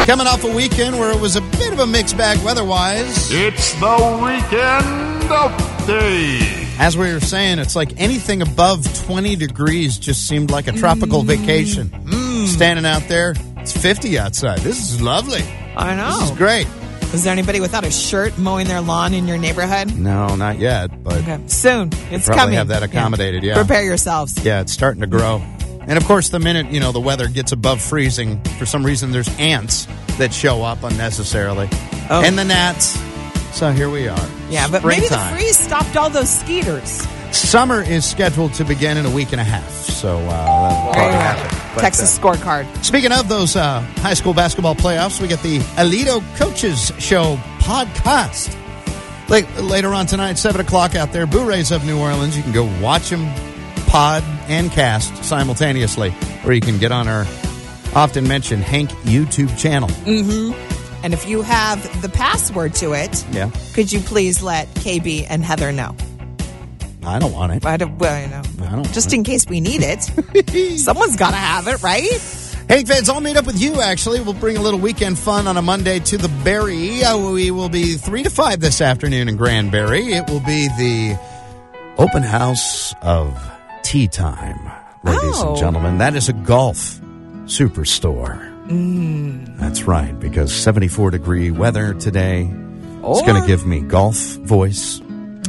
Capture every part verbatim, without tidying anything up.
Coming off a weekend where it was a bit of a mixed bag weather-wise. It's the weekend update. As we were saying, it's like anything above twenty degrees just seemed like a tropical mm. vacation. Mm. Standing out there, it's fifty outside. This is lovely. I know. This is great. Is there anybody without a shirt mowing their lawn in your neighborhood? No, not yet, but okay. Soon. It's probably coming. Have that accommodated, yeah. yeah. Prepare yourselves. Yeah, it's starting to grow. And, of course, the minute, you know, the weather gets above freezing, for some reason there's ants that show up unnecessarily. Oh. And the gnats. So here we are. Yeah, but Springtime. Maybe the freeze stopped all those skeeters. Summer is scheduled to begin in a week and a half. So uh, that'll probably happen. But, Texas uh, scorecard. Speaking of those uh, high school basketball playoffs, we get the Alito Coaches Show podcast. Late, later on tonight, seven o'clock out there, Boo Rays of New Orleans. You can go watch them pod and cast simultaneously, or you can get on our often mentioned Hank YouTube channel. Mm-hmm. And if you have the password to it, yeah. could you please let K B and Heather know? I don't want it. I don't, well, you know, I don't just in case we need it. Someone's got to have it, right? Hank fans, I'll meet up with you, actually. We'll bring a little weekend fun on a Monday to the Berry. Uh, we will be three to five this afternoon in Granbury. It will be the open house of Tea Time, ladies oh. and gentlemen. That is a golf superstore. Mm. That's right, because seventy-four degree weather today or- is going to give me golf voice.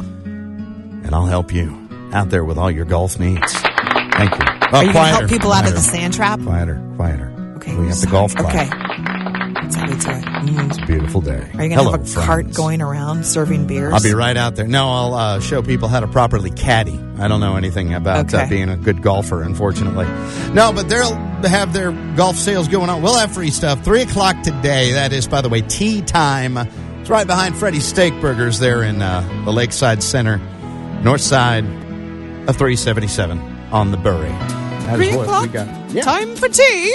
And I'll help you out there with all your golf needs. Thank you. Oh, Are you going to help people quieter, out of the sand trap? Quieter, quieter. Okay. We have the golf clap. Okay. That's how we do it. Mm. It's a beautiful day. Are you going to Hello, have a friends. cart going around serving beers? I'll be right out there. No, I'll uh, show people how to properly caddy. I don't know anything about okay. uh, being a good golfer, unfortunately. No, but they'll have their golf sales going on. We'll have free stuff. Three o'clock today. That is, by the way, Tea Time. It's right behind Freddy's Steak Burgers there in uh, the Lakeside Center. North side of three seventy-seven on the Bury. That Three is what o'clock. we got. Yeah. Time for tea.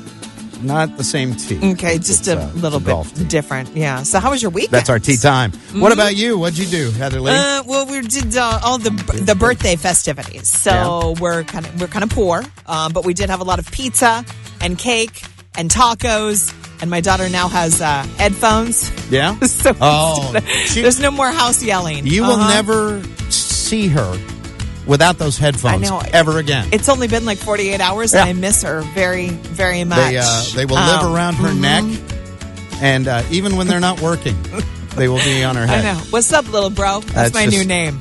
Not the same tea. Okay, just it's, a uh, little bit tea. different. Yeah. So how was your weekend? That's our tea time. Mm-hmm. What about you? What'd you do, Heather Lee? Uh, well, we did uh, all the the birthday festivities. So yeah. we're kind of we're kind of poor, um, but we did have a lot of pizza and cake and tacos. And my daughter now has uh, headphones. Yeah? so oh, she, there's no more house yelling. You uh-huh. will never see her without those headphones I know. ever again. It's only been like forty-eight hours, yeah. and I miss her very, very much. They, uh, they will um, live around her mm-hmm. neck, and uh, even when they're not working, they will be on her head. I know. What's up, little bro? That's, That's my just, new name.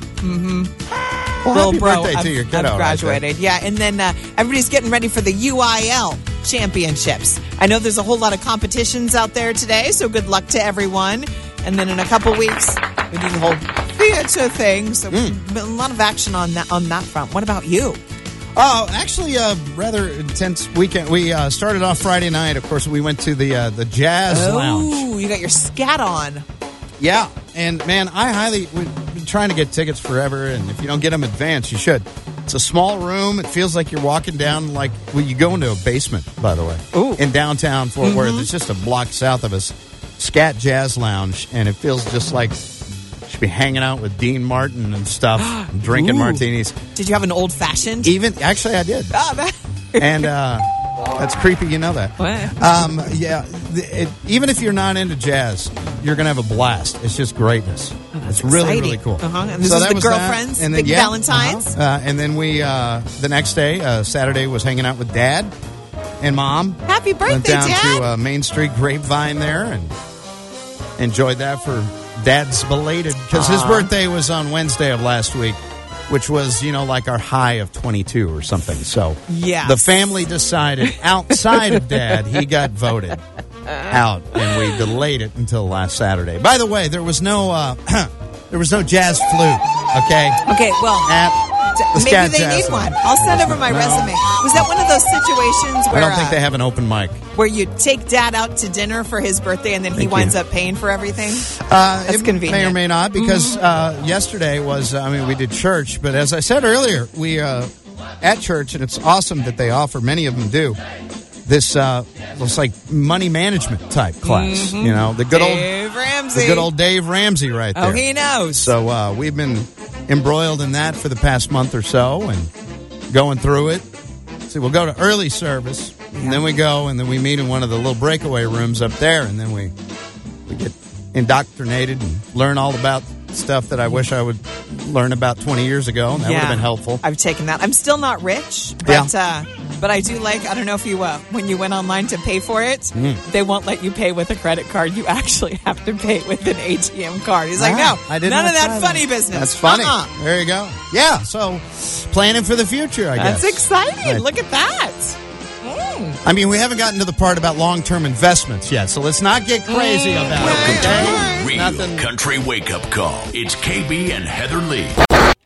Mm-hmm. Well, little happy bro. birthday I've, to your kiddo. I've graduated. Right yeah, and then uh, everybody's getting ready for the U I L championships. I know there's a whole lot of competitions out there today, so good luck to everyone. And then in a couple weeks, we do the whole theater thing. So mm. a lot of action on that on that front. What about you? Oh, actually, a rather intense weekend. We uh, started off Friday night. Of course, we went to the uh, the Jazz oh, Lounge. Oh, you got your scat on. Yeah, and man, I highly we've been trying to get tickets forever, and if you don't get them advance, you should. It's a small room. It feels like you're walking down like well, you go into a basement. By the way, Ooh. in downtown Fort mm-hmm. Worth, it's just a block south of us. Scat Jazz Lounge, and it feels just like should be hanging out with Dean Martin and stuff, and drinking Ooh. martinis. Did you have an old fashioned? Even actually, I did. Oh, that- and uh, that's creepy. You know that. What? Um, yeah. It, even if you're not into jazz, you're gonna have a blast. It's just greatness. Oh, it's really exciting. really cool. Uh-huh. And this so is that the was girlfriends, that. And then, big yeah, Valentines. Uh-huh. Uh, and then we uh, the next day, uh, Saturday, was hanging out with Dad and Mom. Happy birthday, Went down Dad! to uh, Main Street Grapevine there and enjoyed that for Dad's belated because his birthday was on Wednesday of last week, which was, you know, like our high of twenty-two or something. So yes. the family decided outside of Dad, he got voted out, and we delayed it until last Saturday. By the way, there was no uh, there was no jazz flute. Okay. Okay. Well, At the maybe Scat they Jazz need one. Lounge. I'll send over my No. resume. Was that one of those situations I where don't think uh, they have an open mic. where you take Dad out to dinner for his birthday and then he Thank winds you. up paying for everything? Uh, That's it convenient. may or may not, because uh, yesterday was, I mean, we did church, but as I said earlier, we uh, at church, and it's awesome that they offer, many of them do, this uh, looks like money management type class. Mm-hmm. You know, the good Dave old Ramsey. the good old Dave Ramsey right there. Oh, he knows. So uh, we've been embroiled in that for the past month or so and going through it. See, we'll go to early service. And then we go, and then we meet in one of the little breakaway rooms up there, and then we we get indoctrinated and learn all about stuff that I wish I would learn about twenty years ago, and that Yeah. would have been helpful. I've taken that. I'm still not rich, but uh, but I do like, I don't know if you, uh, when you went online to pay for it, Mm. they won't let you pay with a credit card. You actually have to pay with an A T M card. He's like, Ah, no, I did none not of that try funny that. business. That's funny. Uh-uh. There you go. Yeah, so planning for the future, I That's guess. exciting. Right. Look at that. Mm. I mean, we haven't gotten to the part about long-term investments yet, so let's not get crazy Mm. about Right. it. Okay? Real Nothing. country wake-up call. It's K B and Heather Lee.